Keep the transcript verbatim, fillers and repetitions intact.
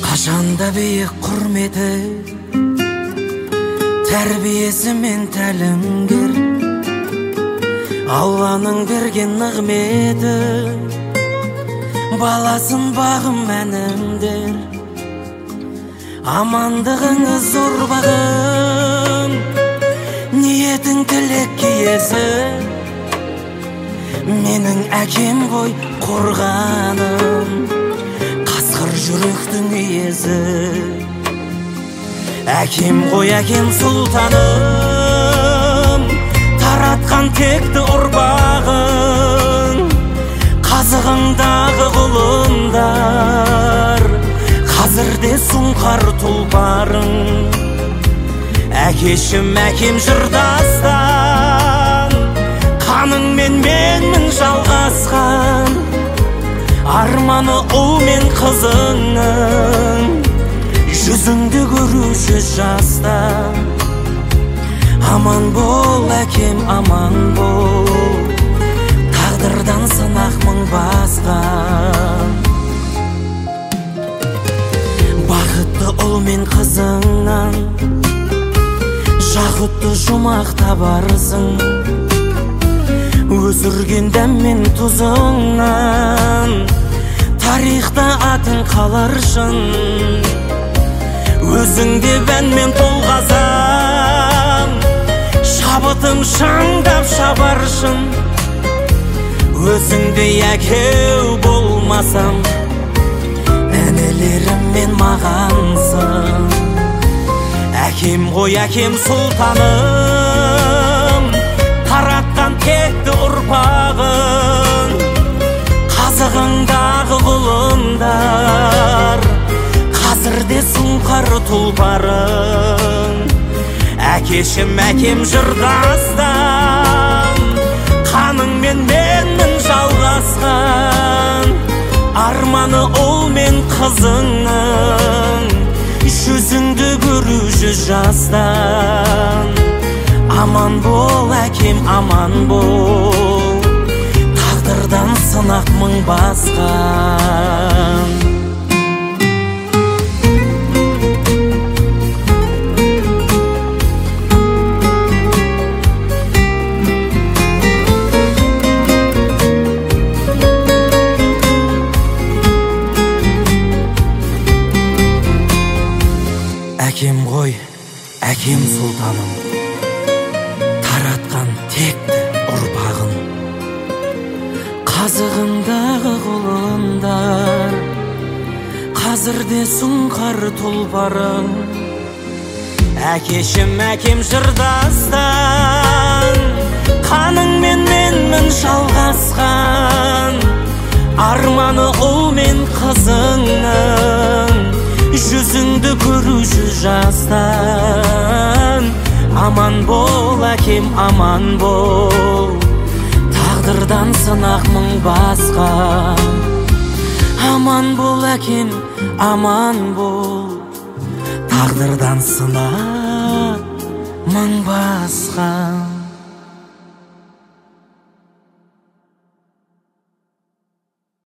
Қашанда бейік құрметі, тәрбиесі мен тәлімгер, Алланың берген нығметі, баласын бағым мәнімдер. Амандығыңыз зор бағым, ниетің тілек киесі, менің әкем ғой қорғаным, қасқыр жүректің иесі. Әкем ғой әкем сұлтаным, таратқан текті ұрпағың, қазығыңдағы құлындар, қазірде сұңқар тұлпарың. Әкешім әкем жырдастан, қаныңмен менмін жалғасқан, арманы ұл мен қызыңның, жүзіңді көруші жастан. Аман бол әкем, аман бол, тағдырдан сынақ мың басқан. Бақытты ұл мен қызыңнан жақұтты жұмақ табарсың, өсірген дәм мен тұзыңнан тарихта атың қаларшын. Өзіңде бән мен толғасам, шабытым шаңдап шабаршын. Өзіңде әкеу болмасам, інілерім мен мағансың. Әкем ғой әкем сұлтаным, таратқан текті ұрпағын, қазығыңдағы құлындар, қазірде сұңқар тұлпарың. Әкешім әкем жырдастан, қаныңмен менмін жалғасқан, арманы ұл мен қызыңның, жүзіңді көруші жастан. Аман бол әкем, аман бол, тағдырдан сынақ мың басқан. Әкем ғой, әкем сұлтаным, таратқан текті ұрпағын, қазығындағы құлындар, қазірде сұңқар тұлпарың. Әкешім әкем жырдастан, қаныңмен менмін жалғасқан, арманы ұл мен қызыңның, жүзіңді көруші жастан. Аман бол әкем, аман бол, тағдырдан сынақ мың басқан. Аман бол әкем, аман бол, тағдырдан сынақ мың басқан.